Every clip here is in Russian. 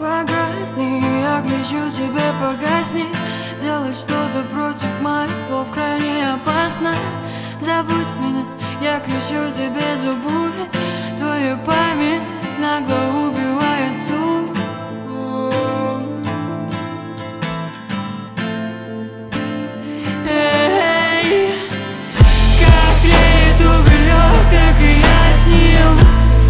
Погасни, я кричу тебе, погасни. Делать что-то против моих слов крайне опасно. Забудь меня, я кричу тебе, забудь. Твою память нагло убивает суть. Эй, как тлеет уголек, так и я с ним.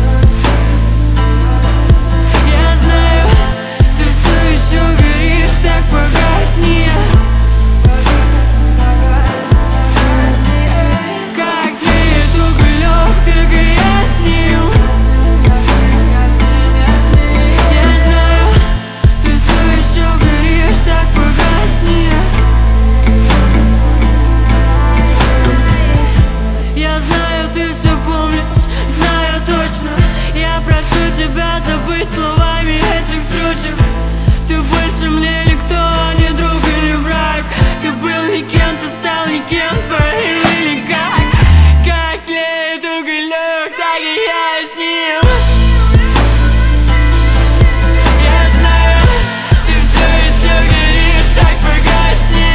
Я знаю, ты все еще горишь, так погасни. Как тлеет уголек, так и я с ним. Я знаю, ты все еще горишь, так погасни. Я знаю, ты все помнишь, знаю точно. Я прошу тебя забыть словами этих строчек. Ты больше мне никто, не друг и не враг. Ты был никем, ты стал никем, твоим или как? Как тлеет уголек, так и я с ним. Я знаю, ты все еще горишь, так погасни.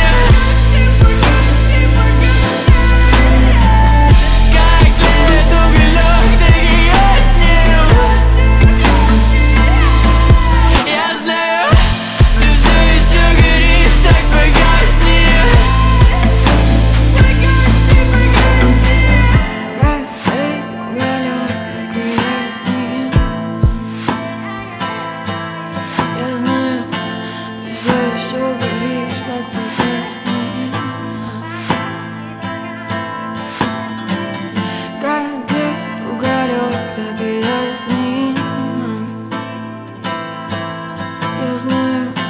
Как тлеет уголек, так и я с ним. Я знаю, ты все еще горишь, так погасни. Как тлеет уголек, так и я с ним. Я знаю, ты все еще горишь, так погасни. Как тлеет уголек, так и я с ним. Я знаю.